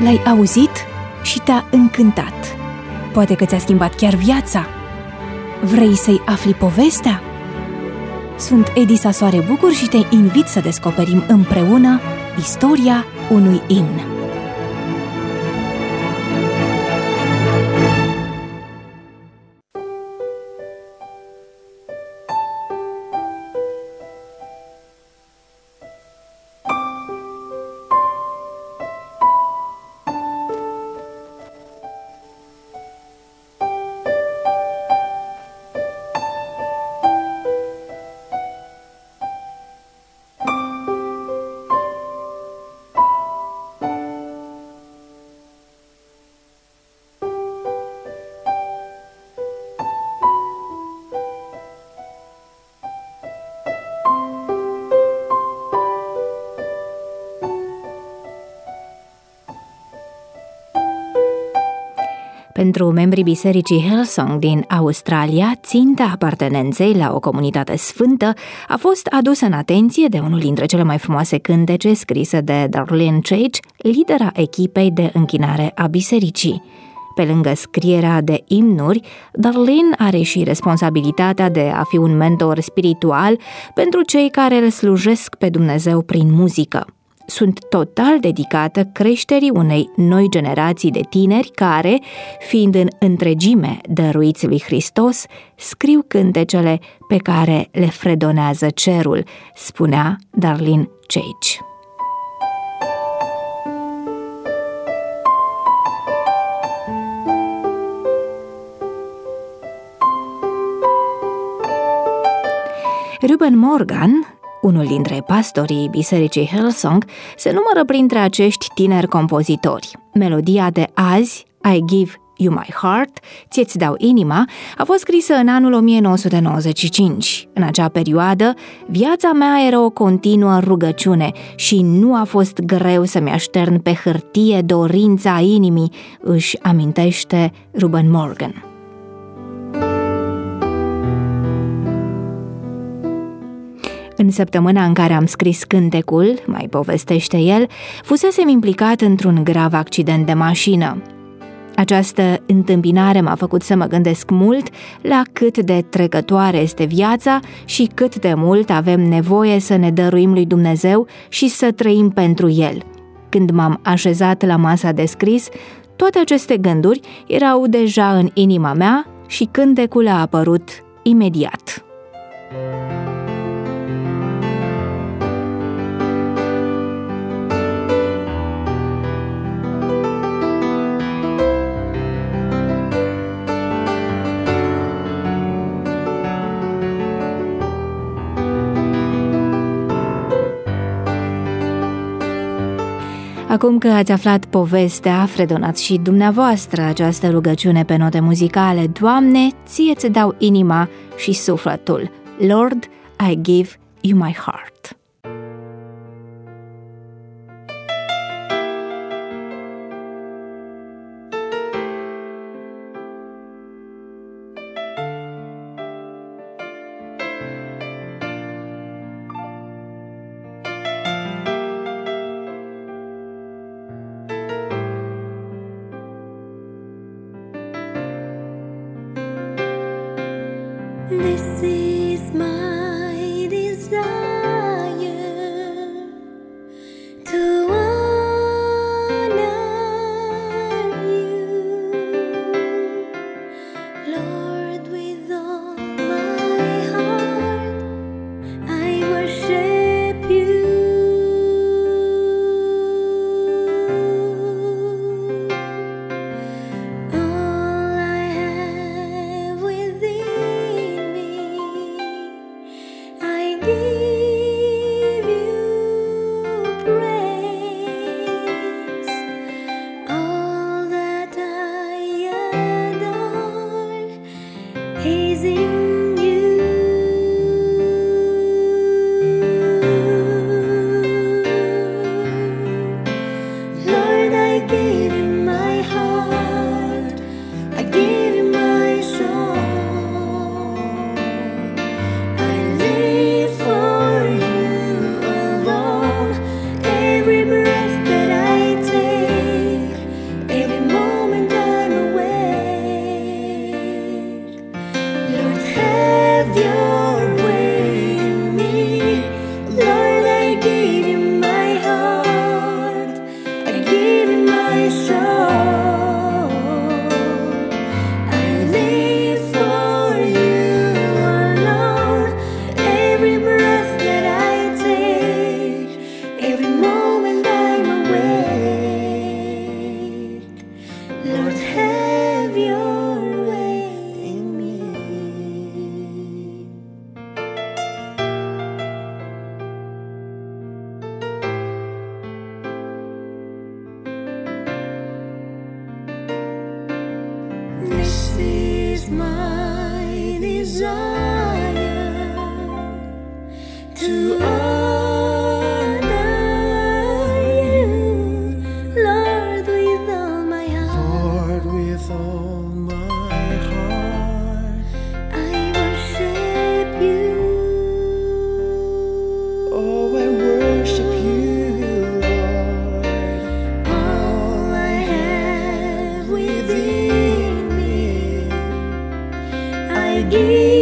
l-ai auzit și te-a încântat. Poate că ți-a schimbat chiar viața. Vrei să-i afli povestea? Sunt Edi Sasoare Bucur și te invit să descoperim împreună istoria unui imn. Pentru membrii Bisericii Hillsong din Australia, ținta apartenenței la o comunitate sfântă a fost adusă în atenție de unul dintre cele mai frumoase cântece scrise de Darlene Chage, lidera echipei de închinare a bisericii. Pe lângă scrierea de imnuri, Darlene are și responsabilitatea de a fi un mentor spiritual pentru cei care îl slujesc pe Dumnezeu prin muzică. Sunt total dedicată creșterii unei noi generații de tineri care, fiind în întregime dăruiți lui Hristos, scriu cântecele pe care le fredonează cerul, spunea Darlene Chage. Reuben Morgan, unul dintre pastorii bisericii Hillsong, se numără printre acești tineri compozitori. Melodia de azi, I Give You My Heart, Ție-ți dau inima, a fost scrisă în anul 1995. În acea perioadă, viața mea era o continuă rugăciune și nu a fost greu să-mi aștern pe hârtie dorința inimii, își amintește Reuben Morgan. În săptămâna în care am scris cântecul, mai povestește el, fusesem implicat într-un grav accident de mașină. Această întâmpinare m-a făcut să mă gândesc mult la cât de trecătoare este viața și cât de mult avem nevoie să ne dăruim lui Dumnezeu și să trăim pentru El. Când m-am așezat la masa de scris, toate aceste gânduri erau deja în inima mea și cântecul a apărut imediat. Acum că ați aflat povestea, fredonați și dumneavoastră această rugăciune pe note muzicale. Doamne, Ție-ți dau inima și sufletul. Lord, I give you my heart. This is my desire, to honor you, Lord, with all my heart, I worship you. All I have within me, I give you praise. All that I adore is in you. Lord, I give you my heart, I give you my soul. I live for you alone. Every breath that I take, give